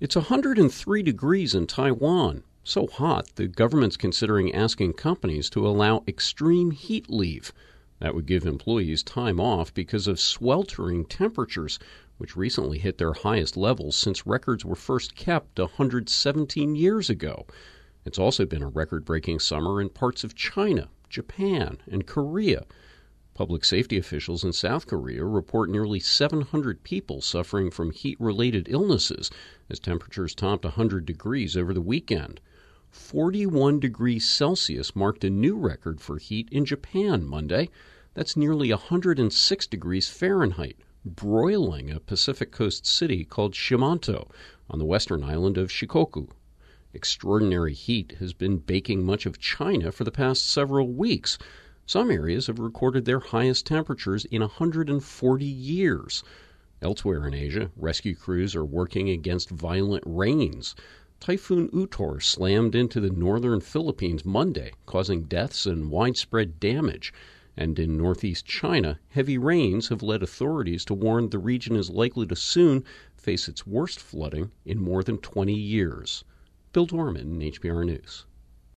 It's 103 degrees in Taiwan. So hot, the government's considering asking companies to allow extreme heat leave. That would give employees time off because of sweltering temperatures, which recently hit their highest levels since records were first kept 117 years ago. It's also been a record-breaking summer in parts of China, Japan, and Korea. Public safety officials in South Korea report nearly 700 people suffering from heat-related illnesses as temperatures topped 100 degrees over the weekend. 41 degrees Celsius marked a new record for heat in Japan Monday. That's nearly 106 degrees Fahrenheit, broiling a Pacific Coast city called Shimanto on the western island of Shikoku. Extraordinary heat has been baking much of China for the past several weeks. Some areas have recorded their highest temperatures in 140 years. Elsewhere in Asia, rescue crews are working against violent rains. Typhoon Utor slammed into the northern Philippines Monday, causing deaths and widespread damage. And in northeast China, heavy rains have led authorities to warn the region is likely to soon face its worst flooding in more than 20 years. Bill Dorman, HPR News.